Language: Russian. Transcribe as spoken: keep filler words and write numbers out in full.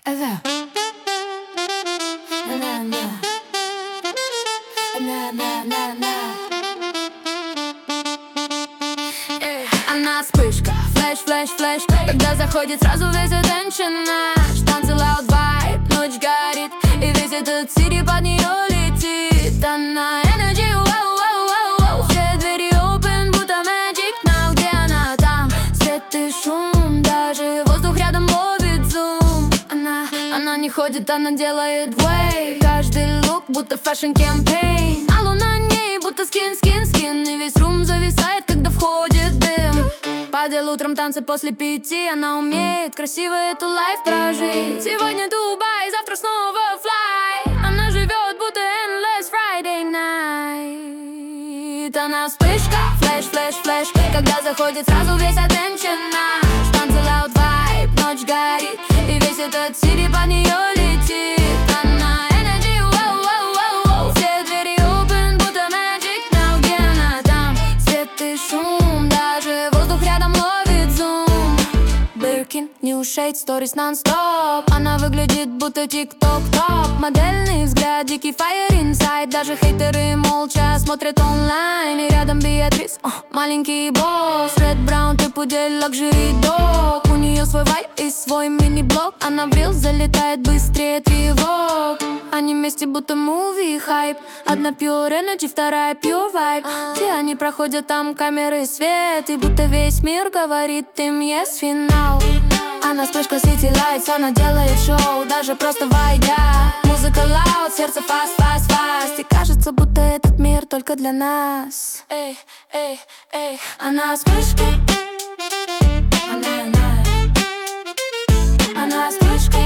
Эве. На-на. На-на-на-на. Эй. Она вспышка, флэш, флэш, флэш. Когда заходит, сразу весь attention наш. Танцы loud vibe, ночь горит, и весь этот сири под нее летит. Она energy, вау, вау, вау, вау. Все двери open, будто magic now. Где она там? Свет и шум, даже воздух рядом ловит зум. Она, она не ходит, она делает way. Каждый лук, будто fashion campaign. А луна ней, будто скин, скин, скин. И весь рум зависает, когда входит дым. Падал утром танцы после пяти. Она умеет красиво эту лайф прожить. Сегодня Дубай, завтра снова fly. Она живет, будто endless Friday night. Она вспышка, флэш, флэш, флэш. Когда заходит, сразу весь attention наш. Танцы loud vibe, ночь горит, и весь этот сири под нее летит. Она energy, вау, вау, вау, вау. Все двери open, будто magic now. Где она там? Свет и шум, даже воздух рядом ловит зум. Birkin, new shade, stories non-stop. Она выглядит, будто тик-ток топ. Модельный взгляд, дикий fire inside. Даже хейтеры молча смотрят онлайн. И рядом Беатрис, о, маленький босс. Red Brown, ты пудель, luxury dog. У нее свой вайб и свой мини-блог. Она в рилс залетает быстрее тревог. Они вместе будто муви хайп. Одна pure energy, вторая pure vibe. Все они проходят, там камеры, свет. И будто весь мир говорит им yes, финал. Она вспышка City Lights, она делает шоу, даже просто войдя. Музыка loud, сердце fast, fast, fast. И кажется, будто этот мир только для нас. Эй, эй, эй. Она вспышка. Она, она. Она вспышка.